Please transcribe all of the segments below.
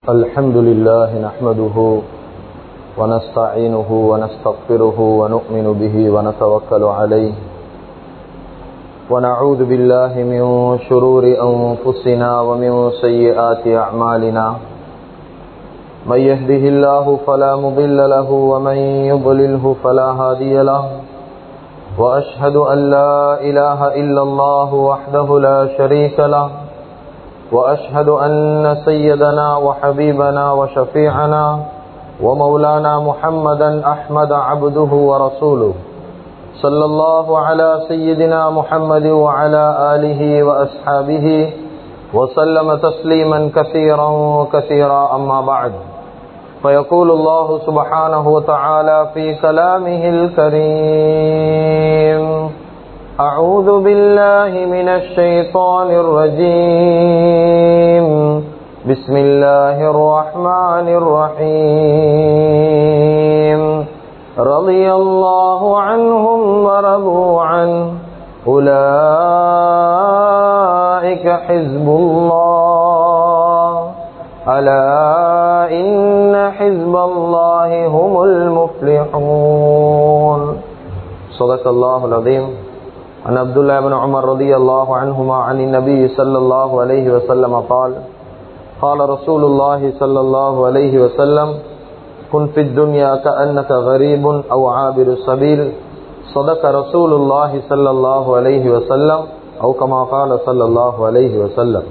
الحمد لله نحمده ونستعينه ونستغفره ونؤمن به ونتوكل عليه ونعوذ بالله من شرور أنفسنا ومن سيئات أعمالنا من يهده الله فلا مضل له ومن يضلله فلا هادي له وأشهد أن لا إله إلا الله وحده لا شريك له وأشهد أن سيدنا وحبيبنا وشفيعنا ومولانا محمدا أحمد عبده ورسوله صلى الله على سيدنا محمد وعلى آله وأصحابه وسلم تسليما كثيرا كثيرا أما بعد فيقول الله سبحانه وتعالى في كلامه الكريم أعوذ بالله من الشيطان الرجيم بسم الله الرحمن الرحيم رضي الله عنهم ورضوا عنه أولئك حزب الله ألا إن حزب الله هم المفلحون صدق الله العظيم عن عبد الله بن عمر رضي الله عنهما عن النبي صلى الله عليه وسلم قال قال رسول الله صلى الله عليه وسلم كن في الدنيا كأنك غريب أو عابر السبيل صدق رسول الله صلى الله عليه وسلم أو كما قال صلى الله عليه وسلم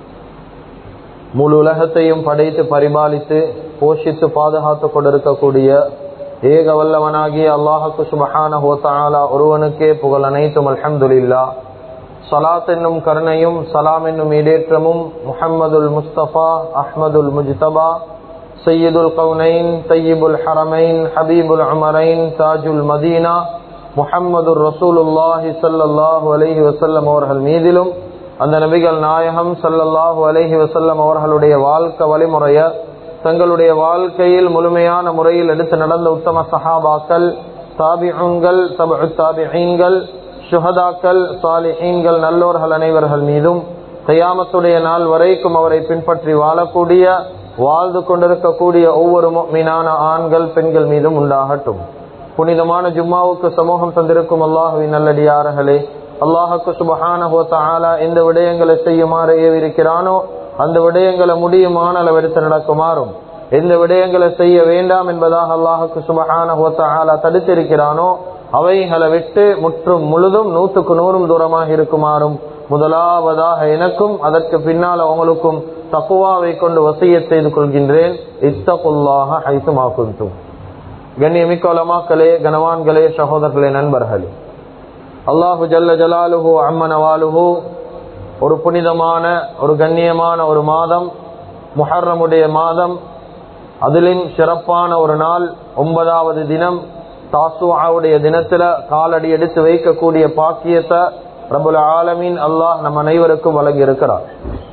முழு உலகத்தையும் படைத்து பரிபாலித்து போஷித்து பாதுகாத்து கொண்டிருக்கக்கூடிய ஏக வல்லவனாகிய அல்லாஹ்வுக்கு சுப்ஹானஹு வ தஆலா ஒருவனுக்கே புகழ் அனைத்தும் அல்ஹம்துலில்லாஹ். ஸலாத் என்னும் கருணையும் சலாம் என்னும் ஈடேற்றமும் முஹம்மதுல் முஸ்தபா அஹ்மதுல் முஜ்தபா சய்யிதுல் கௌனைன் தய்யிபுல் ஹரமைன் ஹபீபுல் உமரைன் தாஜுல் மதீனா முஹம்மதுர் ரசூலுல்லாஹி ஸல்லல்லாஹு அலைஹி வஸல்லம் அவர்கள் மீதிலும் அந்த நபிகள் நாயகம் ஸல்லல்லாஹு அலைஹி வஸல்லம் அவர்களுடைய வாழ்க்கை வழிமுறைய தங்களுடைய வாழ்க்கையில் முழுமையான முறையில் எடுத்து நடந்த உத்தம சஹாபாக்கள், தாபிஊன்கள், தபஉ தாபிஈன்கள், ஷுஹதாக்கள், சாலிஹீன்கள், நல்லோர்கள் அனைவர்கள் மீதும் கியாமத்துடைய நாள் வரைக்கும் அவரை பின்பற்றி வாழக்கூடிய வாழ்ந்து கொண்டிருக்கக்கூடிய ஒவ்வொரு முஃமினான ஆண்கள் பெண்கள் மீதும் உண்டாகட்டும். புனிதமான ஜும்மாவுக்கு சமூகம் தந்திருக்கும் அல்லாஹுவின் நல்லடியார்களே, அல்லாஹ்வுக்கு சுப்ஹானஹு வ தஆலா எந்த விடயங்களை செய்யுமாறு ஏவிருக்கிறானோ அந்த விடயங்களை முடியுமான அளவு எடுத்து நடக்குமாறும், எந்த விடயங்களை செய்ய வேண்டாம் என்பதாக அல்லாஹ்வுக்கு சுப்ஹானஹு வ தஆலா தடுத்திருக்கிறானோ அவைகளை விட்டு முற்றும் முழுதும் 100க்கு 100 தூரமாக இருக்குமாறும் முதலாவதாக எனக்கும் அதற்கு பின்னால் அவங்களுக்கும் தக்வாவை கொண்டு வசியத் செய்து கொள்கின்றேன். இத்தகுல்லாஹ ஹைசுமா குன்தும். கண்ணியமிக்க உலமாக்களே, கனவான்களே, சகோதரர்களே, நண்பர்களே, அல்லாஹு ஜல்ல ஜலாலுஹு அம்ம நவாலுஹு ஒரு புனிதமான ஒரு கண்ணியமான ஒரு மாதம், முஹர்ரமுடைய மாதம், அதிலும் சிறப்பான ஒரு நாள், 9வது தினம், தாசுஆவுடைய தினத்துல காலடி எடுத்து வைக்கக்கூடிய பாக்கியத்தை ரப்புல் ஆலமீன் அல்லாஹ் நம் அனைவருக்கும் வழங்கி இருக்கிறார்.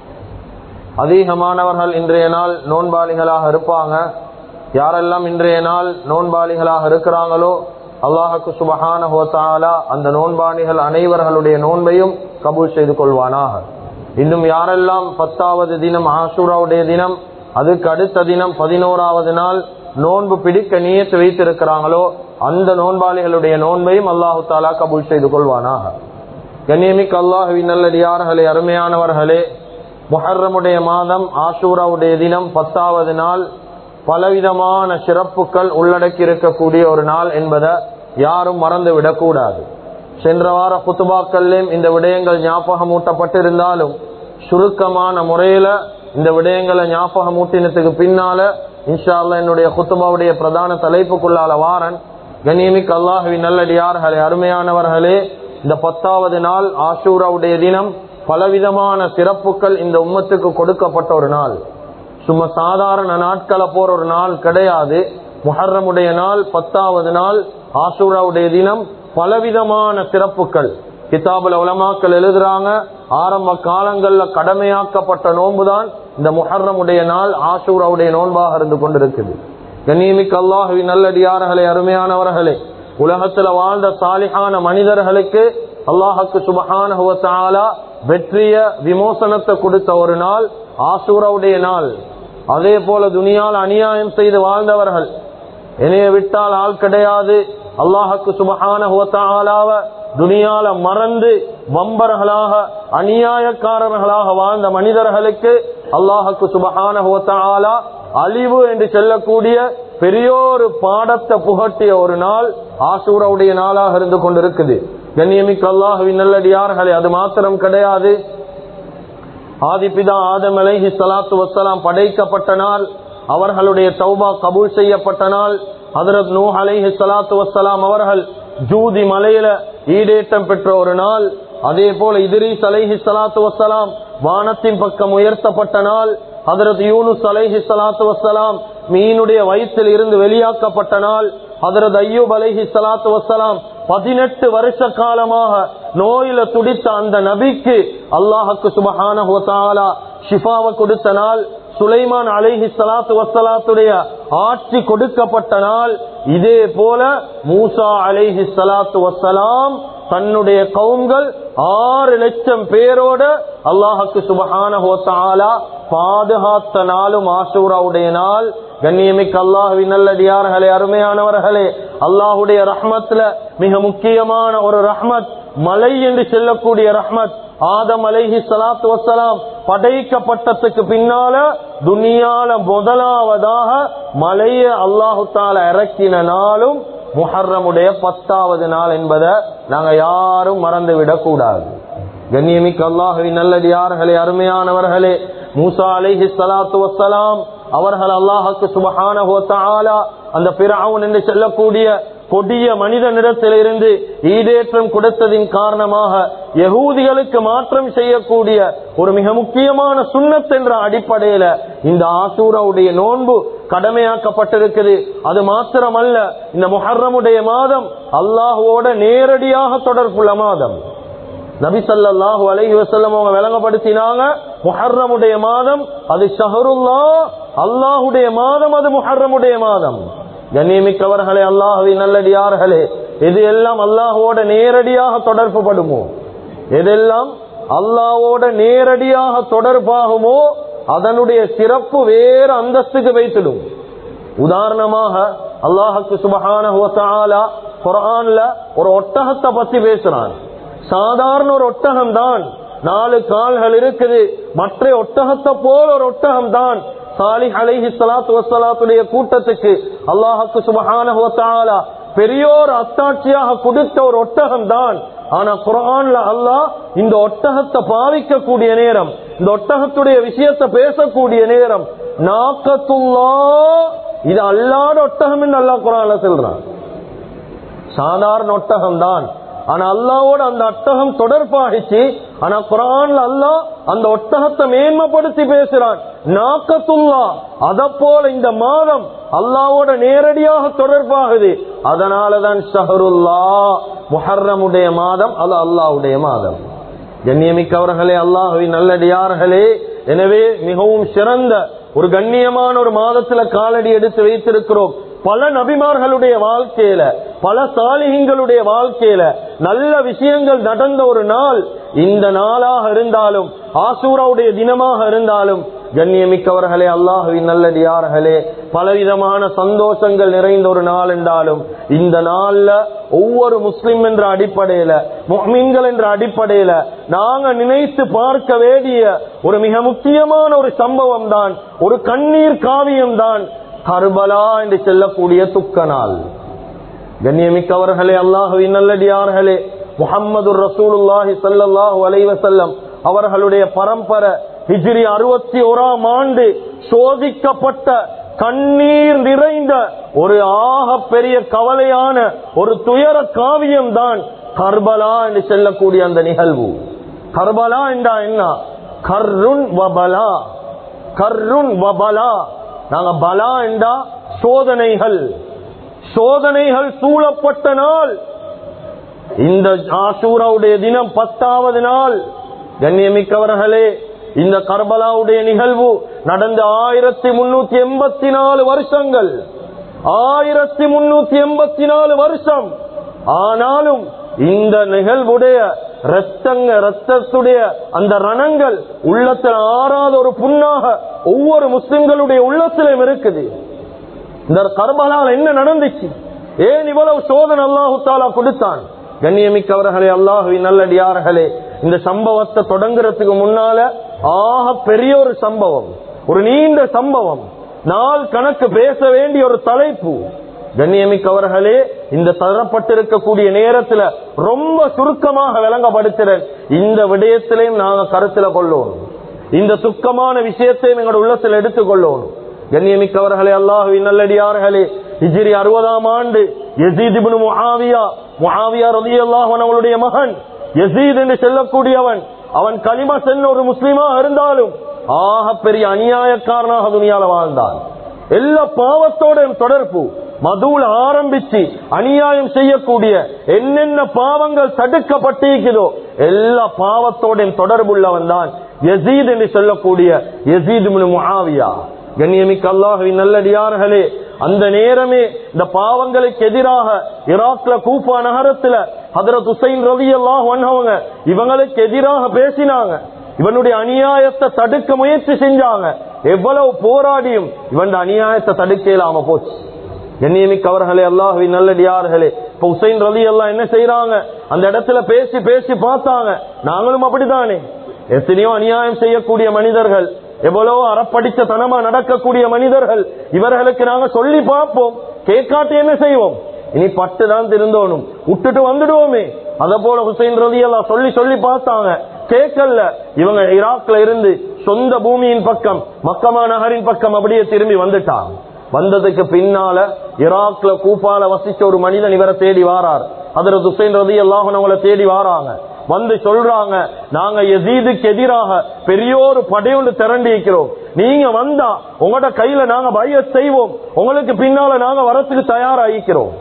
அதிகமானவர்கள் இன்றைய நாள் நோன்பாளிகளாக இருப்பாங்க. யாரெல்லாம் இன்றைய நாள் நோன்பாளிகளாக இருக்கிறாங்களோ அல்லாஹ்வுக்கு சுப்ஹானஹு வ தஆலா அந்த நோன்பாளிகள் அனைவர்களுடைய நோன்பையும் கபூல் செய்து கொள்வானாக. இன்னும் யாரெல்லாம் 10வது தினம் ஆஷூராவுடைய தினம், அதுக்கு அடுத்த தினம் 11வது நாள் நோன்பு பிடிக்க நியத்து வைத்திருக்கிறாங்களோ அந்த நோன்பாளிகளுடைய நோன்பையும் அல்லாஹு தஆலா கபூல் செய்து கொள்வானாக. கண்ணியமிக்க அல்லாஹ்வின் நல்லடியார்களே, அருமையானவர்களே, முஹர்ரமுடைய மாதம், ஆஷூராவுடைய தினம், 10வது நாள் பலவிதமான சிறப்புகள் உள்ளடக்கி இருக்கக்கூடிய ஒரு நாள் என்பதை யாரும் மறந்து விடக்கூடாது. சென்ற வார குத்துபாக்கள்லையும் இந்த விடயங்கள் ஞாபகம் ஊட்டப்பட்டிருந்தாலும் சுருக்கமான முறையில இந்த விடயங்களை ஞாபகம் ஊட்டினத்துக்கு பின்னால இன்ஷா அல்லாஹ் என்னுடைய குத்துபாவுடைய பிரதான தலைப்புக்குள்ளால வாரன். கண்ணியமிக்க அல்லாஹ்வின் நல்லடியார்களே, அருமையானவர்களே, இந்த 10வது நாள் ஆஷூராவுடைய தினம் பலவிதமான சிறப்புகள் இந்த உம்மத்துக்கு கொடுக்கப்பட்ட ஒரு நாள். சும்மா சாதாரண நாட்களை போற ஒரு நாள் கிடையாது. முஹர்ரமுடைய நாள், 10வது நாள், ஆஷூராவுடைய தினம் பலவிதமான சிறப்புகள். கிதாபுல் உலமாக்கள் எழுதுறாங்க, ஆரம்ப காலங்கள்ல கடமையாக்கப்பட்ட நோன்புதான் இந்த முஹர்ரமுடைய நாள், ஆஷூராவுடைய நோன்பாக இருந்து கொண்டிருக்குது. கண்ணியமிக்க அல்லாஹ்வின் நல்லடியார்களே, அருமையானவர்களே, உலகத்துல வாழ்ந்த சாலிஹான மனிதர்களுக்கு அல்லாஹ்வுக்கு சுப்ஹானஹு வ தஆலா வெற்றிய விமோசனத்தை கொடுத்த ஒரு நாள் ஆஷூராவுடைய நாள். அதே போல துனியால் அநியாயம் செய்து வாழ்ந்தவர்கள், என்னைய விட்டால் ஆள் கிடையாது, அல்லாஹுக்கு சுப்ஹானஹு வ தஆலாவ துனியால மறந்து வம்பர்களாக அநியாயக்காரர்களாக வாழ்ந்த மனிதர்களுக்கு அல்லாஹுக்கு சுப்ஹானஹு வ தஆலா அழிவு என்று சொல்லக்கூடிய பெரியோரு பாடத்தை புகட்டிய ஒரு நாள் ஆஷூராவுடைய நாளாக இருந்து கொண்டிருக்குது. கண்ணியமிக்க அல்லாஹுவின் நல்லடியார்களே, அது மாத்திரம் கிடையாது. ஆதிபிதா ஆதம் அலைஹிஸ்ஸலாத்து வஸ்ஸலாம் படைக்கப்பட்ட நாள், அவர்களுடைய தௌபா கபூல் செய்யப்பட்ட நாள். ஹஜ்ரத் நூஹ் அலைஹிஸ்ஸலாத்து வஸ்ஸலாம் அவர்கள் ஜூதி மலையில ஈடேற்றம் பெற்ற ஒரு நாள். அதே போல இத்ரீஸ் அலைஹிஸ்ஸலாத்து வஸ்ஸலாம் வானத்தின் பக்கம் உயர்த்தப்பட்ட நாள். ஹஜ்ரத் யூனுஸ் அலைஹிஸ்ஸலாத்து வஸ்ஸலாம் மீனுடைய வயிற்றில் இருந்து வெளியாக்கப்பட்ட நாள். ஹஜ்ரத் அய்யூப் அலைஹிஸ்ஸலாத்து வஸ்ஸலாம் 18 வருஷ காலமாக நோயில துடித்த அந்த நபிக்கு அல்லாஹுக்கு சுப்ஹானஹு வ தஆலா ஷிஃபாவை கொடுத்த நாள். சுலைமான் அலைஹிஸ்ஸலாத்து வஸ்ஸலாத்துடைய ஆட்சி கொடுக்கப்பட்ட நாள். இதே போல மூசா அலைஹிஸ்ஸலாத்து வஸ்ஸலாம் தன்னுடைய கவும்கள் 6 லட்சம் பேரோட அல்லாஹுக்கு சுப்ஹானஹு வ தஆலா பாதுகாத்த நாளும் ஆஷூராவுடைய நாள். கண்ணியமிக்க அல்லாஹுவின் நல்லடியார்களே, அருமையானவர்களே, அல்லாஹுடைய ரஹ்மத்ல மிக முக்கியமான ஒரு ரஹ்மத் மலை என்று சொல்லக்கூடிய ரஹ்மத். ஆதம் அலைஹிஸ்ஸலாத்து வஸ்ஸலாம் படைக்கப்பட்டதுக்கு பின்னால துனியால முதலாவதாக மலையை அல்லாஹு தஆலா இறக்கின நாளும் முஹர்ரமுடைய 10வது நாள் என்பதை நாங்க யாரும் மறந்து விடக் கூடாது. கண்ணியமிக்க அல்லாஹுவின் நல்லடியார்களே, அருமையானவர்களே, மூசா அலைஹிஸ்ஸலாத்து வஸ்ஸலாம் அவர்கள் அல்லாஹுக்கு சுப்ஹானஹு வ தஆலா அந்த ஃபிரௌன் என்று சொல்லக்கூடிய கொடிய மனிதனிடத்திலிருந்து ஈடேற்றம் கொடுத்ததின் காரணமாக யகூதிகளுக்கு மாற்றம் செய்யக்கூடிய ஒரு மிக முக்கியமான சுன்னத் என்ற அடிப்படையில இந்த ஆஷூராவுடைய நோன்பு கடமையாக்கப்பட்டிருக்குது. அது மாத்திரமல்ல, இந்த முஹர்ரமுடைய மாதம் அல்லாஹுவோட நேரடியாக தொடர்புள்ள மாதம். நபி ஸல்லல்லாஹு அலைஹி வஸல்லம் அவங்க விளங்கப்படுத்தினாங்க, முஹர்ரமுடைய மாதம் அது ஷஹருல்லாஹ், அல்லாஹுடைய மாதம், அது முஹர்ரமுடைய மாதம். கண்ணியமிக்கவர்களே, அல்லாஹுவின் நல்லடியார்களே, எது எல்லாம் அல்லாஹுவோட நேரடியாக தொடர்பு படுமோ, எதெல்லாம் அல்லாஹ்வோட நேரடியாக தொடர்பாகுமோ அதனுடைய சிறப்பு வேறு அந்தஸ்துக்கு வைத்திடும். உதாரணமாக அல்லாஹுக்கு சுப்ஹானஹு வ தஆலா குர்ஆன்ல ஒரு ஒட்டகத்தை பத்தி பேசுறான். சாதாரண ஒரு ஒட்டகம் தான், 4 கால்கள் இருக்குது, மற்ற ஒட்டகத்தை போல ஒரு ஒட்டகம் தான். சாலிஹ் அலைஹிஸ்ஸலாத்து வஸ்ஸலாத்துடைய கூட்டத்துக்கு அல்லாஹுக்கு சுப்ஹானஹு வ தஆலா பெரியோர் அத்தாட்சியாக கொடுத்த ஒரு ஒட்டகம் தான். ஆனா குர்ஆன்ல அல்லாஹ் இந்த ஒட்டகத்தை பாவிக்கக்கூடிய நேரம், இந்த ஒட்டகத்துடைய விஷயத்தை பேசக்கூடிய நேரம், நாக்கத்துல்லாஹ், இது அல்லாஹ்வுடைய ஒட்டகம் என்று அல்லாஹ் குர்ஆன்ல சொல்றான். சாதாரண ஒட்டகம் தான், ஆனா அல்லாஹ்வோட அந்த ஒட்டகம் தொடர்பாகிச்சு. ஆனா குர்ஆன்ல அல்லாஹ் அந்த ஒட்டகத்தை மேன்மைப்படுத்தி பேசுறான், நாக்கத்துல்லாஹ். அத போல இந்த மாதம் அல்லாஹ்வோட நேரடியாக தொடர்பாகுது. அதனாலதான் ஷஹருல்லாஹ், முஹர்ரமுடைய மாதம், அது அல்லாஹ்வுடைய மாதம். கண்ணியமிக்கவர்களே, அல்லாஹ்வின் நல்லடியார்களே, எனவே மிகவும் சிறந்த ஒரு கண்ணியமான ஒரு மாதத்துல காலடி எடுத்து வைத்திருக்கிறோம். பல நபிமார்களுடைய வாழ்க்கையில, பல சாலிஹீன்களுடைய வாழ்க்கையில நல்ல விஷயங்கள் நடந்த ஒரு நாள் இந்த நாளாக இருந்தாலும், ஆஷூராவுடைய தினமாக இருந்தாலும், கண்ணியமிக்கவர்களே, அல்லாஹ்வின் நல்லடியார்களே, பலவிதமான சந்தோஷங்கள் நிறைந்த ஒரு நாள் என்றாலும் இந்த நாள்ல ஒவ்வொரு முஸ்லிம் என்ற அடிப்படையில, முஃமின்கள் என்ற அடிப்படையில நாங்க நினைத்து பார்க்க வேண்டிய ஒரு மிக முக்கியமான ஒரு சம்பவம் தான், ஒரு கண்ணீர் காவியம் தான் கர்பலா என்று சொல்லக்கூடிய துக்க நாள். கண்ணியமிக்கவர்களே, அல்லாஹ்வின் நல்லடியார்களே, முஹம்மதுர் ரசூலுல்லாஹி ஸல்லல்லாஹு அலைஹி வஸல்லம் அவர்களுடைய பரம்பரை ஹிஜ்ரி 61ஆம் ஆண்டு சோதிக்கப்பட்ட கண்ணீர் நிறைந்த ஒரு ஆக பெரிய கவலையான ஒரு துயர காவியம் தான் கர்பலா என்று சொல்லக்கூடிய அந்த நிகழ்வு. கர்பலா என்றா என்ன? கர்ருன் வபலா, கர்ருன் வபலா. நாங்க பலா என்றா சோதனைகள், சோதனைகள் சூழப்பட்ட நாள். இந்த ஆஷூராவுடைய தினம் 10வது நாள். கண்ணியமிக்கவர்களே, இந்த கர்பலாவுடைய நிகழ்வு நடந்த 1384 வருஷங்கள், 1384 வருஷம். ஆனாலும் இந்த நிகழ்வுடைய ரத்தத்துடைய அந்த ரணங்கள் உள்ளத்தில் ஆறாத ஒரு புண்ணாக ஒவ்வொரு முஸ்லிம்களுடைய உள்ளத்திலும் இருக்குது. இந்த கர்பலால என்ன நடந்துச்சு? ஏன் இவ்வளவு சோதனை அல்லாஹு தஆலா கொடுத்தான்? கண்ணியமிக்கவர்களே, அல்லாஹுவின் நல்லடியார்களே, இந்த சம்பவத்தை தொடங்குறதுக்கு முன்னால பெரிய ஒரு சம்பவம், ஒரு நீண்ட சம்பவம், நாள் கணக்கு பேச வேண்டிய ஒரு தலைப்பு. கண்ணியமிக்கவர்களே, இந்த தரப்பட்டிருக்கக்கூடிய நேரத்துல ரொம்ப சுருக்கமாக விளங்கப்படுத்துறேன். இந்த விடயத்திலையும் நாங்க கருத்துல கொள்ளணும், இந்த துக்கமான விஷயத்தையும் எங்களோட உள்ளத்தில் எடுத்துக்கொள்ளணும். கண்ணியமிக்கவர்களே, அல்லாஹுவின் நல்லடியார்களே, ஹிஜ்ரி 60ஆம் ஆண்டு யஸீத் இப்னு முஆவியா ரலியல்லாஹு அன்ஹு அவங்களுடைய மகன் யஸீத் என்று சொல்லக்கூடியவன், அவன் கலிமா சொன்ன ஒரு முஸ்லிமா இருந்தாலும் பெரிய அநியாயக்காரனாக துனியால வாழ்ந்தான். எல்லா பாவத்தோட தொடர்பு, மதுவில் ஆரம்பிச்சு அநியாயம் செய்யக்கூடிய என்னென்ன பாவங்கள் தடுக்கப்பட்டிருக்கிறதோ எல்லா பாவத்தோட தொடர்புள்ளவன் தான் யஸீத் என்று சொல்லக்கூடிய யஸீத் இப்னு முஆவியா. கண்ணியமிக்க அல்லாஹ்வின் நல்லடியார்களே, அந்த நேரமே இந்த பாவங்களுக்கு எதிராக ஈராக்ல கூஃபா நகரத்துல ஹஜ்ரத் ஹுசைன் ரலியல்லாஹு அன்ஹு இவங்களுக்கு எதிராக பேசினாங்க. இவனுடைய அநியாயத்தை தடுக்க முயற்சி செஞ்சாங்க. எவ்வளவு போராடியும் இவன் அநியாயத்தை தடுக்க இல்லாம போச்சு. கண்ணியமிக்க அவர்களே, அல்லாஹ்வின் நல்லடியார்களே, இப்ப ஹுசைன் ரலியல்லாஹு என்ன செய்யறாங்க? அந்த இடத்துல பேசி பேசி பார்த்தாங்க. நாங்களும் அப்படித்தானே, எத்தனையோ அநியாயம் செய்யக்கூடிய மனிதர்கள், எவ்வளவோ அறப்படிச்ச தனமா நடக்கக்கூடிய மனிதர்கள், இவர்களுக்கு நாங்க சொல்லி பார்ப்போம், கேட்காட்டு என்ன செய்வோம்? இனி பட்டுதான் திருந்தோனும், விட்டுட்டு வந்துடுவோமே. அத போல ஹுசைன் ரலியல்லாஹு சொல்லி சொல்லி பார்த்தாங்க, கேட்கல. இவங்க ஈராக்ல இருந்து சொந்த பூமியின் பக்கம், மக்கமா நகரின் பக்கம் அப்படியே திரும்பி வந்துட்டாங்க. வந்ததுக்கு பின்னால ஈராக்ல கூஃபால வசிச்ச ஒரு மனிதன் இவரை தேடி வாரார். ஹஜ்ரத் ஹுசைன் ரலியல்லாஹு அன்ஹு அவங்கள தேடி வாராங்க. வந்து சொல்றாங்க, நாங்க யஸீதுக்கு எதிராக பெரியோரு படையோடு திரண்டி இருக்கிறோம், நீங்க வந்தா உங்களோட கையில நாங்க பைஅத் செய்வோம், உங்களுக்கு பின்னால நாங்க வரத்துக்கு தயாராகிக்கிறோம்.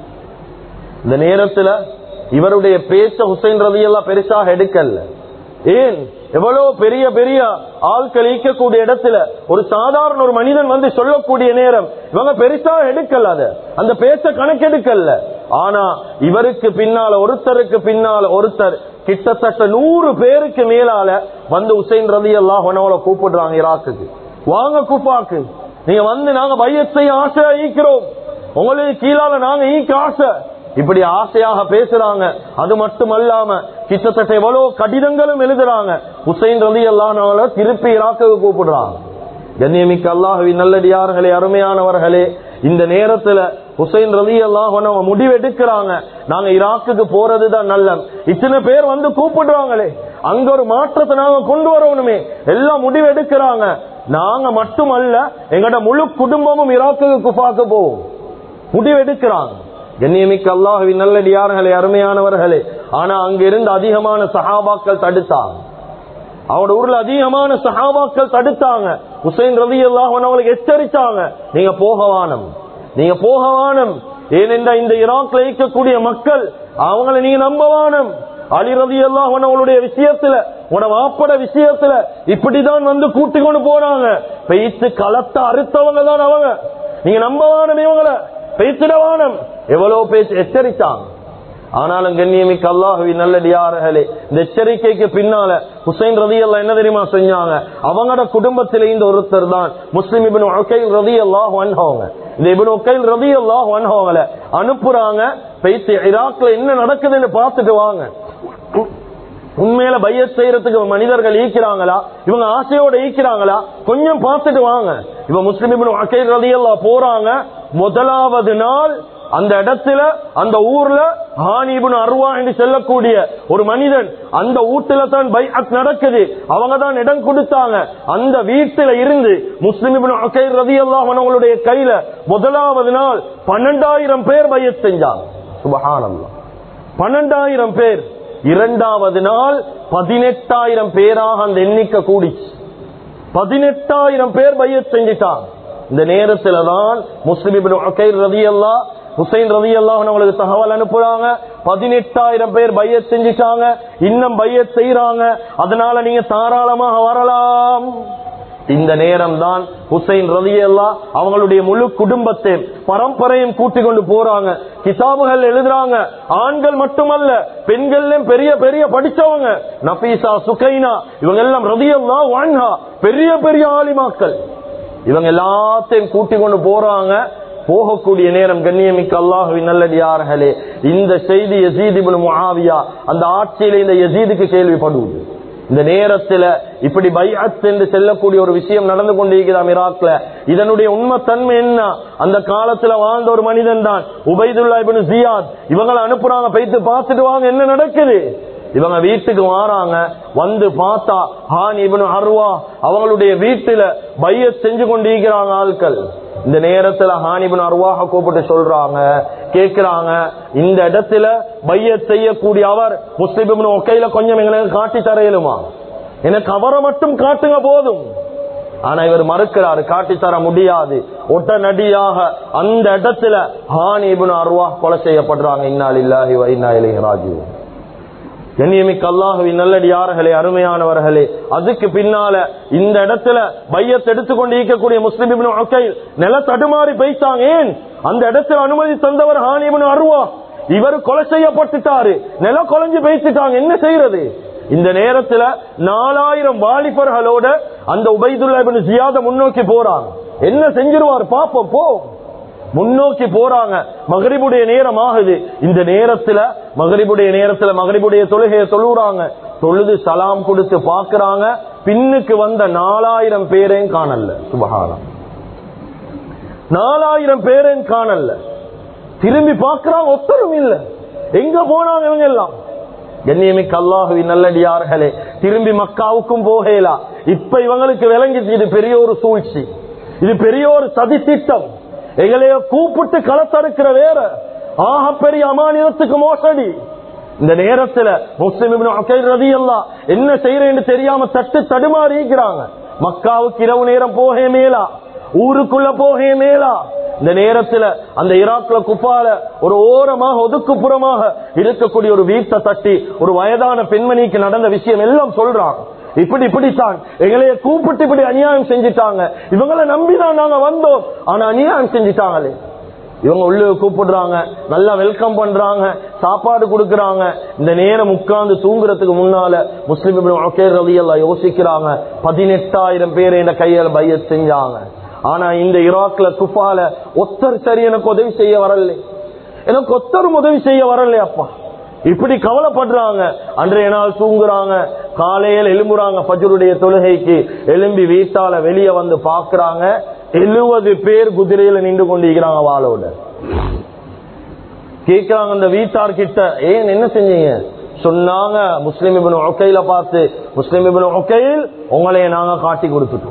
இந்த நேரத்துல இவருடைய பேச்ச ஹுசைன் ரலியல்லாஹு பெருசாக எடுக்கல. ஏன்? எவ்வளவு பெரிய பெரிய ஆட்கள் ஈக்கக்கூடிய இடத்துல ஒரு சாதாரண ஒரு மனிதன் வந்து சொல்லக்கூடிய நேரம் இவங்க பெருசா எடுக்கல, அந்த பேச்ச கணக்கெடுக்கல. ஆனா இவருக்கு பின்னால ஒருத்தருக்கு பின்னால ஒருத்தர் கிட்டத்தட்ட 100 பேருக்கு மேலால வந்து ஹுசைன் ரலியல்லாஹு அன்ஹு கூப்பிடுறாங்க ஈராக்குக்கு, வாங்க கூஃபாக்கு, நீங்க வந்து நாங்க பைஅத் செய்ய ஆசையா ஈக்கிறோம், உங்களுக்கு கீழால நாங்க ஈக்க ஆசை. இப்படி ஆசையாக பேசுறாங்க. அது மட்டுமல்லாம கிட்டத்தட்ட எவ்வளவு கடிதங்களும் எழுதுறாங்க. ஹுசைன் ரலியல்லாஹு அன்ஹு திருப்பி ஈராக்குக்கு கூப்பிடுறாங்க. கண்ணியமிக்க அல்லாஹ்வின் நல்லடியார்களே, அருமையானவர்களே, இந்த நேரத்துல ஹுசைன் ரலியல்லாஹு அன்ஹு முடிவெடுக்கிறாங்க, நாங்க ஈராக்குக்கு போறதுதான் நல்லம். இத்தனை பேர் வந்து கூப்பிடுறாங்களே, அங்க ஒரு மாற்றத்தை நாங்க கொண்டு வரணுமே, எல்லாம் முடிவெடுக்கிறாங்க. நாங்க மட்டுமல்ல, எங்கட முழு குடும்பமும் ஈராக்குக்கு குஃபாக்கு போவோம் முடிவெடுக்கிறாங்க. கண்ணியமிக்க அல்லாஹ்வின் நல்லடியார்களே, அருமையானவர்களே, ஆனா அங்க இருந்து அதிகமான சஹாபாக்கள் தடுத்தாங்க. அவனோட ஊர்ல அதிகமான சஹாபாக்கள் தடுத்தாங்க. ஹுசைன் ரலியல்லாஹு அன்ஹு அவங்களுக்கு எச்சரித்தாங்க, நீங்க போகவானம், நீங்க போகவானம். ஏனென்றா இந்த ஈராக்ல இருக்கக்கூடிய மக்கள் அவங்களை நீங்க நம்பவானம். அலி ரலியல்லாஹு அன்ஹு அவங்களுடைய விஷயத்துல, உன வாப்பட விஷயத்துல இப்படிதான் வந்து கூட்டிக் கொண்டு போறாங்க. பெய்த்து களத்த அறுத்தவங்க தான் அவங்க, நீங்க நம்பவானம், இவங்களை பேசிடவானம். எவ்வளவு பேச்சு எச்சரித்தாங்க. ஆனாலும் கண்ணியமிக்க அல்லாஹ்வின் நல்லடியார்களே, இந்த எச்சரிக்கைக்கு பின்னால ஹுசைன் ரலியல்லாஹு என்ன தெரியுமா செஞ்சாங்க? அவங்களோட குடும்பத்திலே இந்த ஒருத்தர் தான் முஸ்லிம் இப்னு உகைல் ரலியல்லாஹு அன்ஹு. இந்த இப்னு உகைல் ரலியல்லாஹு அன்ஹுவங்கள அனுப்புறாங்க, பேசி ஈராக்ல என்ன நடக்குதுன்னு பார்த்துட்டு வாங்க. உண்மையில பைஅத் செய்யறதுக்கு மனிதர்கள் ஈக்கிறாங்களா, இவங்க ஆசையோட ஈக்கிறாங்களா, கொஞ்சம் பார்த்துட்டு வாங்க. இவ முஸ்லிம் இப்னு உகைல் ரலியல்லாஹு போறாங்க. முதலாவது நாள் அந்த இடத்துல, அந்த ஊர்ல ஹானி இப்னு அர்வா என்று சொல்லக்கூடிய ஒரு மனிதன், அந்த வீட்டுல தான் பைஅத் நடக்குது, அவங்க தான் இடம் கொடுத்தாங்க. அந்த வீட்டுல இருந்து முஸ்லிம் இப்னு உகைல் ரலியல்லாஹு அன்ஹுடைய கையில முதலாவது நாள் 12,000 பேர் பைஅத் செஞ்சாங்க. சுப்ஹானல்லாஹ், 12,000 பேர். இரண்டாவது நாள் 18,000 பேராக அந்த எண்ணிக்கை கூடிச்சு. 18,000 பேர் பைஅத் செஞ்சிட்டாங்க. இந்த நேரத்துல தான் முஸ்லிம் இப்னு உகைல் ரலியல்லாஹு ஹுசைன் ரலியல்லாஹு அன்ஹு அவங்களுக்கு தகவல் அனுப்புறாங்க, 18,000 பேர் பைஅத் செஞ்சிட்டாங்க, இன்னும் பைஅத் செய்யறாங்க, அதனால நீங்க தாராளமாக வரலாம். இந்த நேரம் தான் ஹுசைன் ரலியல்லாஹு அவங்களுடைய முழு குடும்பத்தை பரம்பரையும் கூட்டிக் கொண்டு போறாங்க. கிதாபுகள் எழுதுறாங்க. ஆண்கள் மட்டுமல்ல, பெண்கள்லயும் பெரிய பெரிய படிச்சவங்க, நபீசா, சுகைனா, இவங்க எல்லாம் ரலியல்லாஹு அன்ஹா பெரிய பெரிய ஆலிமாக்கள். இவங்க எல்லாத்தையும் கூட்டிக் கொண்டு போறாங்க. போகக்கூடிய நேரம் கண்ணியமிக்க அல்லாஹ்வின் நல்லடியார்களே, இந்த செய்தி யஸீத் இப்னு முஆவியா அந்த ஆட்சியில இந்த யஸீதுக்கு கேள்விப்படுவது. இந்த நேரத்துல இப்படி பைஅத் என்று செல்லக்கூடிய ஒரு விஷயம் நடந்து கொண்டிருக்கிறார் ஈராக்ல. இதனுடைய உண்மை தன்மை என்ன? அந்த காலத்துல வாழ்ந்த ஒரு மனிதன் தான் உபைதுல்லா இப்னு ஜியாத். இவங்களை அனுப்புறாங்க, போயிட்டு பார்த்துட்டு வாங்க என்ன நடக்குது. இவங்க வீட்டுக்கு வராங்க. வந்து பார்த்தா ஹான் இப்னு அர்வா அவங்களுடைய வீட்டுல பைஅத் செஞ்சு கொண்டிருக்கிறாங்க ஆட்கள். இந்த நேரத்துல ஹான் இப்னு அர்வாஹ கூப்பிட்டு சொல்றாங்க, கேட்கிறாங்க, இந்த இடத்துல பைஅத் செய்யக்கூடிய அவர் முஸ்லிம் இப்னு உகைல கொஞ்சம் எங்களுக்கு காட்டி தரையிலுமா? எனக்கு அவரை மட்டும் காட்டுங்க போதும். ஆனா இவர் மறுக்கிறாரு, காட்டி தர முடியாது. உடனடியாக அந்த இடத்துல ஹான் இப்னு அர்வாஹ் கொலை செய்யப்படுறாங்க. இன்னா லில்லாஹி வ இன்னா இலைஹி ராஜிஊன். கண்ணியமிக்க அல்லாஹ்வின் நல்லடியார்களே, அருமையானவர்களே, அதுக்கு பின்னால இந்த இடத்துல பையத் எடுத்துக்கொண்டு இருக்கக்கூடிய முஸ்லிம் இப்னு உகைல் நில தடுமாறி போயிட்டாங்க. ஏன்? அந்த இடத்துல அனுமதி தந்தவர் ஹான் இப்னு அர்வா, இவர் கொலை செய்யப்பட்டுட்டாரு, நில கொலைஞ்சு போயிட்டாங்க. என்ன செய்யறது? இந்த நேரத்துல 4000 வாலிபர்களோட அந்த உபைதுல்லா இப்னு ஜியாத முன்னோக்கி போறாங்க. என்ன செஞ்சிருவார் பாப்போம், போ முன்னோக்கி போறாங்க. மகரிபுடைய நேரம் ஆகுது. இந்த நேரத்துல மகரிபுடைய தொழுகையை தொழுறாங்க. தொழுது சலாம் கொடுத்து பாக்குறாங்க, பின்னுக்கு வந்த 4000 பேரையும் காணல. சுபஹானல்லாஹ், 4000 பேரையும் காணல. திரும்பி பாக்குறாங்க, ஒத்தரும் இல்ல. எங்க போனாங்க இவங்க எல்லாம்? கண்ணியமிக்க அல்லாஹ்வின் நல்லடியார்களே, திரும்பி மக்காவுக்கும் போகலாம். இப்ப இவங்களுக்கு விளங்கிச்சு, இது பெரிய ஒரு சூழ்ச்சி, இது பெரிய ஒரு சதி திட்டம். எங்களைய கூப்பிட்டு களத்தறுக்கிற வேற ஆக பெரிய அமானியத்துக்கு மோசடி. இந்த நேரத்துல முஸ்லிம் இப்னு உகைல் ரலியல்லாஹு என்ன செய்யறேன்னு தெரியாம தடுமாறி இருக்கிறாங்க. மக்காவுக்கு இரவு நேரம் போக மேலா, ஊருக்குள்ள போக மேலா. இந்த நேரத்துல அந்த ஈராக்ல குஃபால ஒரு ஓரமாக ஒதுக்குப்புறமாக இருக்கக்கூடிய ஒரு வீட்டை தட்டி ஒரு வயதான பெண்மணிக்கு நடந்த விஷயம் எல்லாம் சொல்றாங்க. இப்படித்தான் எங்களைய கூப்பிட்டு இப்படி அநியாயம் செஞ்சிட்டாங்க, இவங்களை நம்பிதான் நாங்க வந்தோம், ஆனா அநியாயம் செஞ்சிட்டாங்களே. இவங்க உள்ள கூப்பிடுறாங்க, நல்லா வெல்கம் பண்றாங்க, சாப்பாடு கொடுக்கறாங்க. இந்த நேரம் உட்கார்ந்து தூங்குறதுக்கு முன்னால முஸ்லிம் இப்னு உகைல் ரலியல்லாஹு யோசிக்கிறாங்க, 18000 பேரை இந்த கையால பையத் செஞ்சாங்க. ஆனா இந்த ஈராக்ல குஃபால ஒத்தர் சரி எனக்கு உதவி செய்ய வரல, எனக்கு ஒத்தரும் உதவி செய்ய வரல அப்பா. இப்படி கவலைப்படுறாங்க. அன்றைய நாள் தூங்குறாங்க, காலையில் எழும்புறாங்க ஃபஜ்ருடைய தொழுகைக்கு. எழும்பி வீட்டால வெளியே வந்து பாக்குறாங்க, 70 பேர் குதிரையில நின்று கொண்டிருக்கிறாங்க வாளோட. கேட்கிறாங்க அந்த வீட்டார் கிட்ட, ஏன் என்ன செஞ்சீங்க? சொன்னாங்க, முஸ்லிம் இப்னு உகைல பார்த்து, முஸ்லிம் இப்னு உகைல் உங்களையே நாங்க காட்டி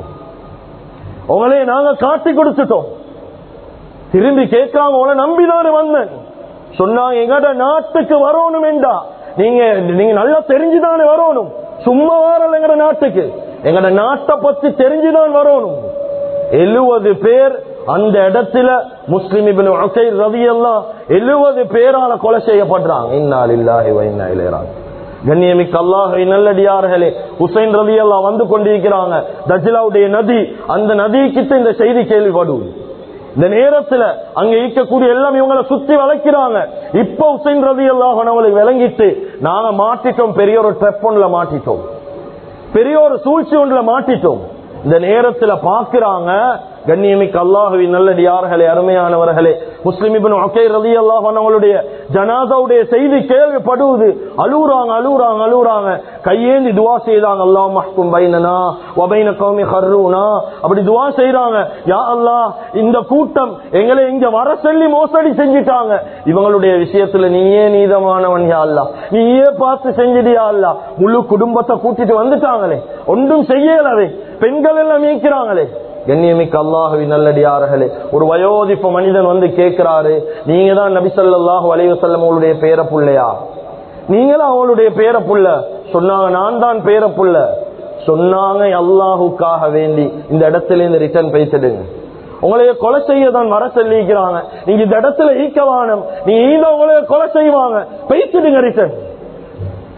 கொடுத்துட்டோம். திரும்பி கேட்கிறாங்க, உங்களை நம்பிதானே வந்தேன். சொன்னாங்க, எங்கட நாட்டுக்கு வரணும் என்றா நீங்க நல்லா தெரிஞ்சுதானே வரணும், சும்மா வரல. எங்கட நாட்டுக்கு எங்கட நாட்டை பத்தி தெரிஞ்சுதான் வரணும். 70 பேர் அந்த இடத்துல முஸ்லிம் இப்னு உகைல் ரலியல்லாஹு 70 பேரால கொலை செய்யப்படுறாங்க. இன்னா லில்லாஹி வ இன்னா இலைஹி ராஜிஊன். கண்ணியமிக்க அல்லாஹ்வின் நல்லடியார்களே, ஹுசைன் ரலியல்லாஹு வந்து கொண்டிருக்கிறாங்க. தஜ்லாவுடைய நதி, அந்த நதி கிட்ட இந்த செய்தி கேள்விப்படுது. இந்த நேரத்துல அங்க இருக்கக்கூடிய எல்லாம் இவங்களை சுத்தி வளைக்கிறாங்க. இப்ப ஹுசைன் ரலியல்லாஹு அன்ஹு விளங்கிட்டு, நாங்க மாட்டிட்டோம், பெரிய ஒரு ட்ரெப் ஒன்றுல மாட்டிட்டோம், பெரிய ஒரு சூழ்ச்சி ஒன்றுல மாட்டிட்டோம். இந்த நேரத்துல பாக்குறாங்க, கண்ணியமிக்க அல்லாஹ்வின் நல்லடியார்களே, அருமையானவர்களே, முஸ்லிம் இப்னு உகைல் ரலியல்லாஹு அன்ஹுடைய ஜனாசாவுடைய செய்தி கேள்விப்படுவது. அழுறாங்க, கையேந்தி துஆ செய்தாங்க, அல்லாஹ் மஹ்கும் பைனனா வ பைன கௌமி ஹர்ரூனா. அப்படி துஆ செய்றாங்க, யா அல்லாஹ், இந்த கூட்டம் எங்களை இங்க வர சொல்லி மோசடி செஞ்சிட்டாங்க, இவங்களுடைய விஷயத்துல நீயே நீதமானவன் யா அல்லாஹ், நீயே பார்த்து செஞ்சிடியா அல்லாஹ். முழு குடும்பத்தை கூட்டிட்டு வந்துட்டாங்களே, ஒன்றும் செய்யலவே, பெண்கள் எல்லாம் மீக்கிறாங்களே. கண்ணியமிக்க அல்லாஹ்வின் நல்லடியார்களே, ஒரு வயோதிப்ப மனிதன் வந்து கேட்கிறாரு, நீங்க தான் நபி ஸல்லல்லாஹு அலைஹி வஸல்லம் அவங்களுடைய பேரப்புள்ளையா? நீங்களும் அவங்களுடைய பேரப்புள்ள? சொன்னாங்க, நான் தான் பேரப்புள்ள. சொன்னாங்க, அல்லாஹுக்காக வேண்டி இந்த இடத்துல இருந்து ரிட்டர்ன் பேசிடுங்க, உங்களைய கொலை செய்ய தான் வர சொல்லிக்கிறாங்க, நீங்க இந்த இடத்துல ஈக்கவானம், நீங்க உங்களைய கொலை செய்வாங்க, பேசிடுங்க ரிட்டர்ன்.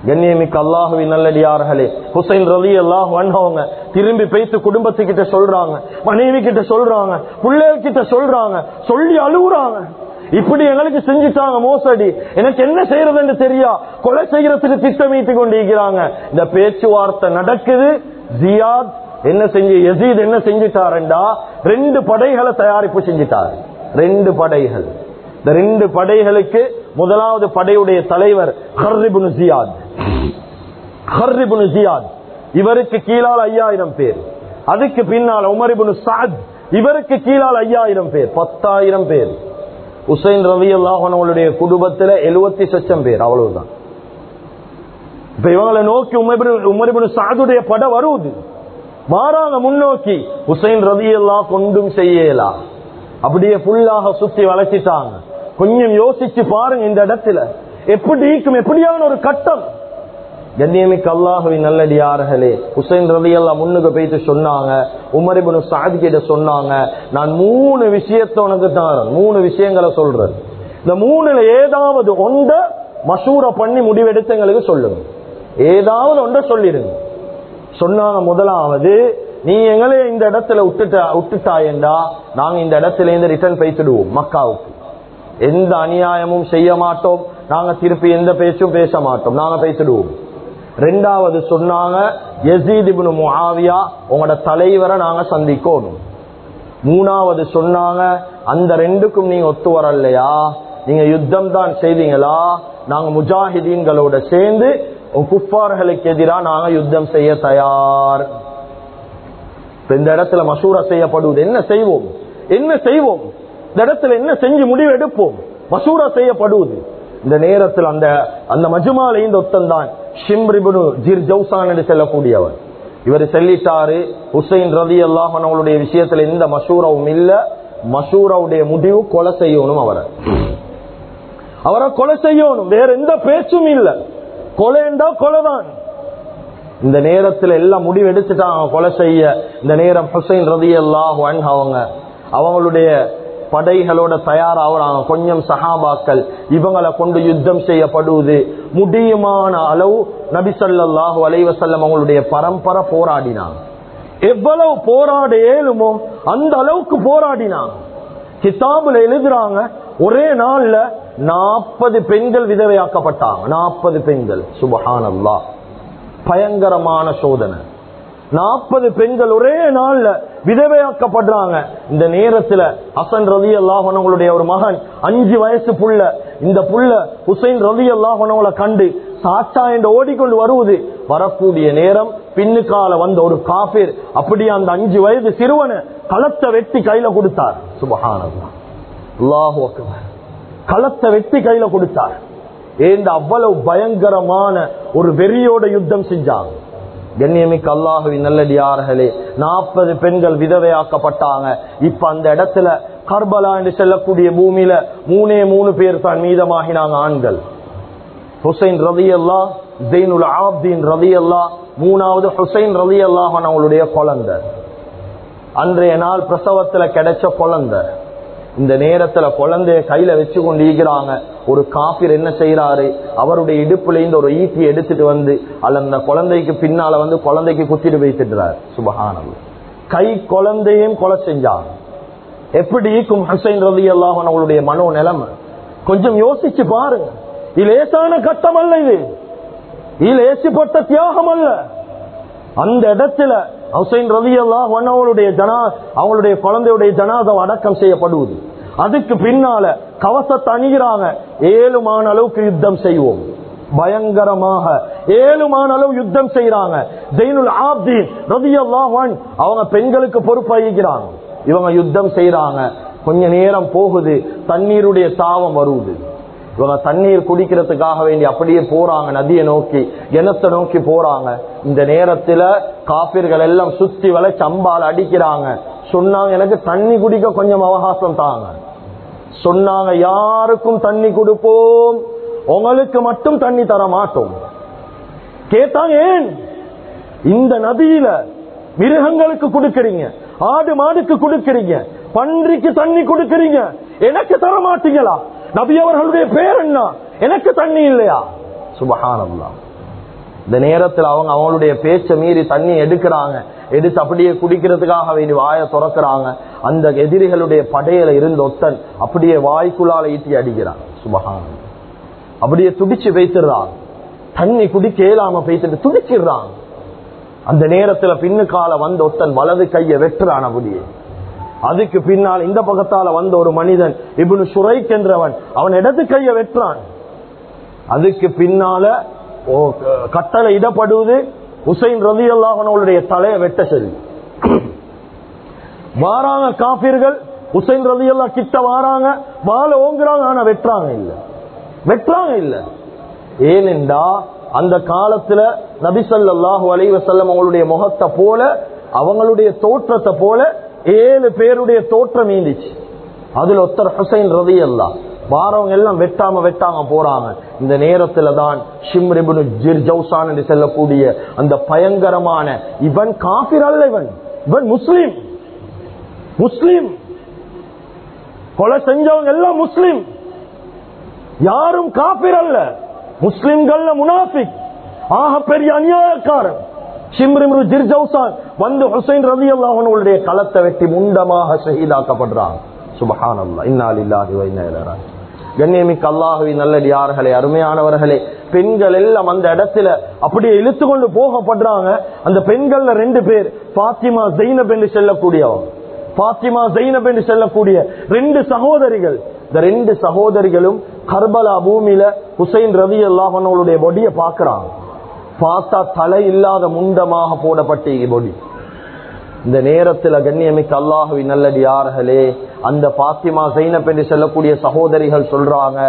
கண்ணியமிக்க அல்லாஹுவின் நல்லடியார்களே, ஹுசைன் ரலியல்லாஹு அன்ஹு அவங்க திரும்பி பேசி குடும்பத்துக்கிட்ட சொல்றாங்க, மனைவி கிட்ட சொல்றாங்க, பிள்ளைகள் கிட்ட சொல்றாங்க, சொல்லி அழுகுறாங்க. இப்படி எங்களுக்கு செஞ்சுட்டாங்க மோசடி, எனக்கு என்ன செய்யறதுன்னு தெரியா, கொலை செய்யறதுக்கு திட்டமிட்டு கொண்டிருக்கிறாங்க. இந்த பேச்சுவார்த்தை நடக்குது. ஜியாத் என்ன செஞ்சு, யசீத் என்ன செஞ்சிட்டாருண்டா 2 படைகளை தயாரிப்பு செஞ்சிட்டார். 2 படைகள். இந்த 2 படைகளுக்கு முதலாவது படையுடைய தலைவர் ஹர்ர் இப்னு ஜியாத். ஹர்ர் இப்னு ஜியாத் இவருக்கு கீழால் 5000 பேர். அதுக்கு பின்னால் உமர் இப்னு சஅத் இவருக்கு கீழால் 5000 பேர், 10,000 பேர். ஹுசைன் ரலியல்லாஹு அன்ஹுடைய குடும்பத்துல 70 லட்சம் பேர், அவ்வளவுதான். இப்ப இவங்களை நோக்கி உமர் இப்னு சஅதுடைய படை வருது, மாறாங்க முன்னோக்கி. ஹுசைன் ரலியல்லாஹு கொண்டும் செய்யலாம், அப்படியே ஃபுல்லாக சுத்தி வளைச்சிட்டாங்க. கொஞ்சம் யோசிச்சு பாருங்க, இந்த இடத்துல எப்படி இருக்கும், எப்படியான ஒரு கட்டம். கண்ணியமிக்க அல்லாஹுவின் நல்லடியார்களே, ஹுசைன் ரலியல்லாஹு முன்னுக்கு போயிட்டு சொன்னாங்க, உமர் இப்னு சஅத் கிட்ட சொன்னாங்க, நான் 3 விஷயத்தை உனக்கு தரேன், 3 விஷயங்களை சொல்றேன். இந்த 3ல ஏதாவது ஒன்ற மஷூரா பண்ணி முடிவெடுத்து எங்களுக்கு சொல்லுங்க, ஏதாவது ஒன்ற சொல்லிடுங்க. சொன்னாங்க, முதலாவது, நீ எங்களே இந்த இடத்துல விட்டுட்டாயண்டா நாங்க இந்த இடத்துல இருந்து ரிட்டர்ன் பேசிடுவோம் மக்காவுக்கு, எந்த அநியாயமும் செய்ய மாட்டோம், நாங்க திருப்பி எந்த பேச்சும் பேச மாட்டோம், நாங்க பேசிடுவோம். 2வது சொன்னாங்க, யசீத் இப்னு முஆவியா உங்களோட தலைவரை நாங்க சந்திக்கணும். 3வது சொன்னாங்க, அந்த 2க்கும் நீங்க ஒத்து வரலையா, நீங்க யுத்தம் தான் செய்வீங்களா, நாங்க முஜாஹிதீன்களோட சேர்ந்து குஃபார்களுக்கு எதிராக நாங்க யுத்தம் செய்ய தயார். இந்த இடத்துல மஷூரா செய்யப்படுவது, என்ன செய்வோம், என்ன செய்வோம், இந்த இடத்துல என்ன செஞ்சு முடிவு எடுப்போம், மஷூரா செய்யப்படுவது. இந்த நேரத்தில் அந்த மஜ்மால இந்த ஒத்தந்தான் ஷிம்ர் இப்னு ஜிர்ஜௌசான் என்று சொல்லக்கூடியவர். இவர் சொல்லிட்டாரு, ஹுசைன் ரலியல்லாஹு அன்ஹுடைய விஷயத்துல எந்த மஷூராவும் இல்ல, மஷூராவுடைய முடிவு கொலை செய்யணும், அவரை கொலை செய்யணும், வேற எந்த பேச்சும் இல்ல, கொலைண்டா கொலைதான். இந்த நேரத்தில் எல்லாம் முடிவு எடுத்துட்டாங்க கொலை செய்ய. இந்த நேரம் ஹுசைன் ரலியல்லாஹு அன்ஹு அவங்களுடைய படைகளோட தயாராகிறாங்க. கொஞ்சம் சஹாபாக்கள் இவங்களை கொண்டு யுத்தம் செய்யப்படுவது. முடியுமான அளவு நபி ஸல்லல்லாஹு அலைஹி வஸல்லம் அவங்களுடைய பரம்பரை போராடினாங்க. எவ்வளவு போராட இயலுமோ அந்த அளவுக்கு போராடினாங்க. கிதாபுல எழுதுறாங்க, ஒரே நாள்ல 40 பெண்கள் விதவையாக்கப்பட்டாங்க. 40 பெண்கள், சுப்ஹானல்லாஹ், பயங்கரமான சோதனை. 40 பெண்கள் ஒரே நாள்ல விதவையாக்கப்படுறாங்க. இந்த நேரத்துல ஹசன் ரலியல்லாஹு அன்ஹுடைய ஒரு மகன் 5 வயசு புள்ள, இந்த புள்ள ஹுசைன் ரலியல்லாஹு அன்ஹுவை கண்டு சாச்சா என்று ஓடிக்கொண்டு வருவது. வரக்கூடிய நேரம் பின்னுக்கால வந்த ஒரு காஃபிர் அப்படியே அந்த 5 வயது சிறுவனை களத்தை வெட்டி கையில கொடுத்தார். சுப்ஹானல்லாஹ், அல்லாஹு அக்பர், களத்தை வெட்டி கையில கொடுத்தார். ஏந்த அவ்வளவு பயங்கரமான ஒரு வெறியோட யுத்தம் செஞ்சாங்க. கண்ணியமிக்க அல்லாஹுவின் நல்லடியார்களே, 40 பெண்கள் விதவையாக்கப்பட்டாங்க. இப்ப அந்த இடத்துல கர்பலா என்று செல்லக்கூடிய பூமியில 3 பேர் தான் மீதமாகினாங்க, ஆண்கள். ஹுசைன் ரலியல்லாஹு, ஜைனுல் ஆப்தீன் ரலியல்லாஹு, 3வது ஹுசைன் ரலியல்லாஹு அவங்களுடைய குழந்தை. அன்றைய நாள் பிரசவத்துல கிடைச்ச குழந்தை. இந்த நேரத்துல குழந்தைய கையில வச்சு கொண்டு ஈக்கிறாங்க. ஒரு காபிர் என்ன செய்யறாரு, அவருடைய இடுப்புல இருந்து ஒரு ஈட்டி எடுத்துட்டு வந்து அந்த குழந்தைக்கு பின்னால வந்து குழந்தைக்கு குத்திட்டு வைத்துட்டார். சுப்ஹானல்லாஹ், கை குழந்தையும் கொலை செஞ்சாங்க. எப்படி ஈக்கும் ஹுசைன் ரலியல்லாஹு அவங்களுடைய மனோ நிலைமை கொஞ்சம் யோசிச்சு பாருங்க. இது லேசான கட்டம் அல்ல, இது லேசிப்பட்ட தியாகம் அல்ல. அந்த இடத்துல ஹுசைன் ரலியல்லாஹு அவங்களுடைய குழந்தையுடைய ஜனாதா அடக்கம் செய்யப்படுவது. அதுக்கு பின்னால கவசத்தை அணிகிறாங்க. 7 அளவுக்கு யுத்தம் செய்வோம், பயங்கரமாக 7 அளவு யுத்தம் செய்யறாங்க. ஜைனுல் ஆப்தீன் ரலியல்லாஹு அன்ஹு அவங்க பெண்களுக்கு பொறுப்பாகிறாங்க. இவங்க யுத்தம் செய்யறாங்க. கொஞ்ச நேரம் போகுது, தண்ணீருடைய தாவம் வருது. இவங்க தண்ணீர் குடிக்கிறதுக்காக வேண்டி அப்படியே போறாங்க, நதியை நோக்கி, கிணத்தை நோக்கி போறாங்க. இந்த நேரத்துல காபிர்கள் எல்லாம் சுத்தி வளை சம்பால் அடிக்கிறாங்க. சொன்னாங்க, எனக்கு தண்ணி குடிக்க கொஞ்சம் அவகாசம் தாங்க. சொன்னாங்க, யாருக்கும் தண்ணி கொடுப்போம், உங்களுக்கு மட்டும் தண்ணி தர மாட்டோம். கேட்டாங்க, ஏன் இந்த நதியில மிருகங்களுக்கு கொடுக்கறீங்க, ஆடு மாடுக்கு கொடுக்கறீங்க, பன்றிக்கு தண்ணி கொடுக்கறீங்க, எனக்கு தர மாட்டீங்களா? நபி அவர்களுடைய பேர் என்ன, எனக்கு தண்ணி இல்லையா? சுப்ஹானல்லாஹ், இந்த நேரத்தில் அவங்க அவங்களுடைய பேச்ச மீறி தண்ணி எடுக்கிறாங்க, எடுத்து அப்படியே குடிக்கிறதுக்காக வேண்டி வாயை திறக்கிறாங்க. அந்த எதிரிகளுடைய படையில இருந்த ஒத்தன் அப்படியே வாய்க்குள்ளால ஈட்டி அடிக்கிறான். சுபஹான், அப்படியே துடிச்சு வைத்துறான். தண்ணி குடிக்க இயலாம பேசிட்டு துடிச்சிடுறான். அந்த நேரத்துல பின்னுக்கால வந்த ஒத்தன் வலது கையை வெட்டுறான். அப்படியே அதுக்கு பின்னால் இந்த பக்கத்தால வந்த ஒரு மனிதன் இப்னு ஷுரைக் என்றவன் அவன் இடது கையை வெட்டுறான். அதுக்கு பின்னால கட்டளை இடப்படுவது ஹுசைன் ரலியல்லாஹு அன்ஹுடைய தலையை வெட்ட சொல்லி. வாராங்க காபிர்கள், ஹுசைன் ரலியல்லாஹு கிட்ட வாராங்க, வாளை ஓங்குறாங்க, ஆனா வெட்டுறாங்க இல்ல. ஏனென்றா அந்த காலத்துல நபி ஸல்லல்லாஹு அலைஹி வஸல்லம் அவங்களுடைய முகத்தை போல, அவங்களுடைய தோற்றத்தை போல 7 பேருடைய தோற்றம் இருந்துச்சு. அதுல ஒருத்தர் ஹுசைன் ரலியல்லாஹு. வாரவங்க எல்லாம் வெட்டாம போறாங்க. இந்த நேரத்துல தான் ஷிம்ர் இப்னு ஜிர்ஜௌசான் என்று சொல்லக்கூடிய அந்த பயங்கரமான, இவன் காபிர் அல்ல, இவன் முஸ்லிம், கொலை செஞ்சவங்க எல்லாம் முஸ்லிம், யாரும் காபிர் அல்ல, முஸ்லிம்கள் முனாஃபிக், ஆக பெரிய அநியாயக்காரன். ஷிம்ர் இப்னு ஜிர்ஜௌசான் வந்து ஹுசைன் ரலியல்லாஹு அன்ஹுடைய களத்தை வெட்டி முண்டமாக ஷஹீதாக்கப்படுறாங்க. சுப்ஹானல்லாஹ், இன்னா லில்லாஹி வ இன்னா இலைஹி ராஜிஊன். கண்ணியமிக்க அல்லாஹ்வின் நல்லடியார்களே, அருமையானவர்களே, பெண்கள் எல்லாம் அந்த இடத்துல அப்படியே இழுத்து கொண்டு போகப்படுறாங்க. அந்த பெண்கள்ல 2 பேர் ஃபாத்திமா ஸைனப் என்று சொல்லக்கூடிய 2 சகோதரிகள். இந்த 2 சகோதரிகளும் கர்பலா பூமியில ஹுசைன் ரலியல்லாஹு அன்ஹுடைய பொடியை பார்க்கறாங்க. பார்த்தா தலை இல்லாத முண்டமாக போடப்பட்ட பொடி. இந்த நேரத்துல கண்ணியமிக்க அல்லாஹ்வின் நல்லடியார்களே, அந்த பாத்திமா ஸைனப் என்று சொல்லக்கூடிய சகோதரிகள் சொல்றாங்க,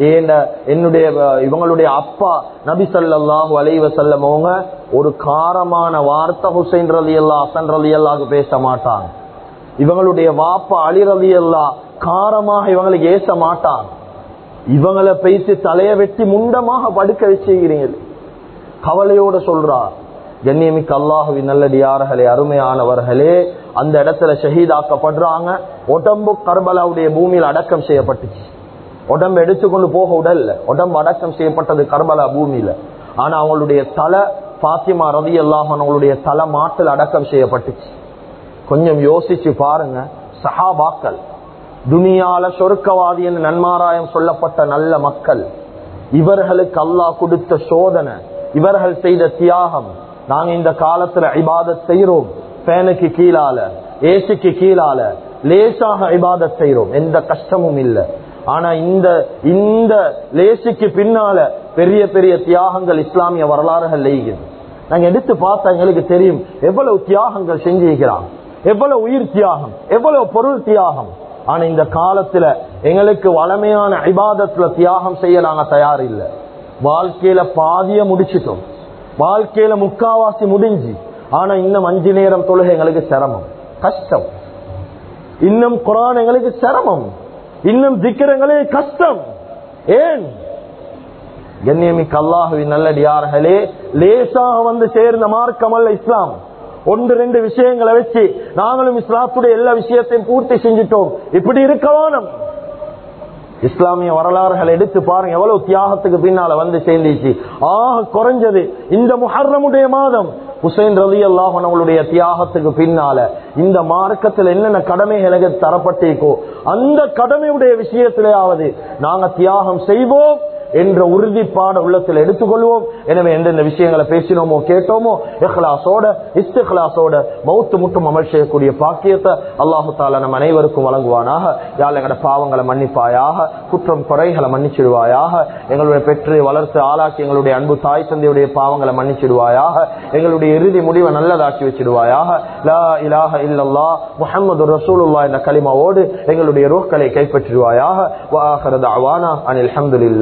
இவங்களுடைய அப்பா நபி ஸல்லல்லாஹு அலைஹி வஸல்லம் அவங்க ஒரு காரமான வார்த்தை ஹுசைன் ரலியல்லாஹு ஹசன் ரலியல்லாஹு பேச மாட்டாங்க. இவங்களுடைய வாப்பா அலி ரலியல்லாஹு காரமாக இவங்களுக்கு ஏச மாட்டாங்க. இவங்களை பேசி தலைய வெட்டி முண்டமாக படுக்க வச்சுக்கிறீங்க. கவலையோட சொல்றார். கண்ணியமிக்க அல்லாஹ்வின் நல்லடியார்களே, அருமையானவர்களே, அந்த இடத்துல ஷஹீதாக்கப்படுறாங்க. உடம்பு கர்பலாவுடைய பூமியில் அடக்கம் செய்யப்பட்டுச்சு. உடம்பு எடுத்துக்கொண்டு போக உடல்ல, உடம்பு அடக்கம் செய்யப்பட்டது கர்பலா பூமியில. ஆனா அவங்களுடைய தலை பாத்திமா ரலியல்லாஹு அன்ஹுடைய தலை மாட்டில் அடக்கம் செய்யப்பட்டுச்சு. கொஞ்சம் யோசிச்சு பாருங்க, சஹாபாக்கள், துனியால சொர்க்கவாதி என்று நன்மாராயம் சொல்லப்பட்ட நல்ல மக்கள், இவர்களுக்கு அல்லாஹ் கொடுத்த சோதனை, இவர்கள் செய்த தியாகம். நாங்க இந்த காலத்துல இபாதத் செய்யறோம், ஃபேனுக்கு கீழால, ஏசிக்கு கீழால லேசாக இபாதத் செய்யறோம், எந்த கஷ்டமும் இல்லை. ஆனா இந்த லேசிக்கு பின்னால பெரிய பெரிய தியாகங்கள் இஸ்லாமிய வரலாறுகள் செய்கிறது. நாங்க எடுத்து பார்த்தா எங்களுக்கு தெரியும் எவ்வளவு தியாகங்கள் செஞ்சிருக்கிறாங்க, எவ்வளவு உயிர் தியாகம், எவ்வளவு பொருள் தியாகம். ஆனா இந்த காலத்துல எங்களுக்கு வளமையான இபாதத்துல தியாகம் செய்ய நாங்க தயார் இல்லை. வாழ்க்கையில பாதிய முடிச்சிட்டோம், வாழ்க்கையில முக்காவாசி முடிஞ்சு. ஆனா இன்னும் 5 நேரம் தொழுகை எங்களுக்கு சிரமம், கஷ்டம். இன்னும் குர்ஆன் எங்களுக்கு சிரமம், இன்னும் திக்ர் எங்களுக்கு கஷ்டம். ஏன்? கண்ணியமிக்க அல்லாஹ்வின் நல்லடியார்களே, லேசாக வந்து சேர்ந்த மார்க்கம் அல்ல இஸ்லாம். 1-2 விஷயங்களை வச்சு நாங்களும் இஸ்லாத்துடைய எல்லா விஷயத்தையும் பூர்த்தி செஞ்சிட்டோம், இப்படி இருக்க வேணும். இஸ்லாமிய வரலாறுகளை எடுத்து பாருங்க, எவ்வளவு தியாகத்துக்கு பின்னால வந்து சேர்ந்துச்சு. குறைஞ்சது இந்த முஹர்ரமுடைய மாதம் ஹுசைன் ரலியல்லாஹு அன்ஹுடைய தியாகத்துக்கு பின்னால இந்த மார்க்கத்தில் என்னென்ன கடமைகளுக்கு தரப்பட்டிருக்கோ அந்த கடமையுடைய விஷயத்திலேயாவது நாங்க தியாகம் செய்வோம் என்ற உறுதிப்பாடு உள்ளத்தில் எடுத்துக்கொள்வோம். எனவே எந்தெந்த விஷயங்களை பேசினோமோ கேட்டோமோ இஹ்லாஸோட இஸ்திக்லாஸோட மௌத்து முட்டும் அமல் செய்யக்கூடிய பாக்கியத்தை அல்லாஹு தஆலா நம் அனைவருக்கும் வழங்குவானாக. யா அல்லாஹ் எங்களுடைய பாவங்களை மன்னிப்பாயாக, குற்றம் குறைகளை மன்னிச்சிடுவாயாக. எங்களுடைய பெற்று வளர்த்து ஆளாக்கி எங்களுடைய அன்பு தாய் தந்தையுடைய பாவங்களை மன்னிச்சிடுவாயாக. எங்களுடைய இறுதி முடிவை நல்லதாக்கி வச்சிடுவாயாக. லா இலாஹ இல்லல்லாஹ் முஹம்மதுர் ரசூலுல்லாஹ் என்ற கலிமாவோடு எங்களுடைய ரூஹ்களை கைப்பற்றிடுவாயாக. வ ஆகிரு தஅவானா அனில் ஹம்துலில்லாஹ்.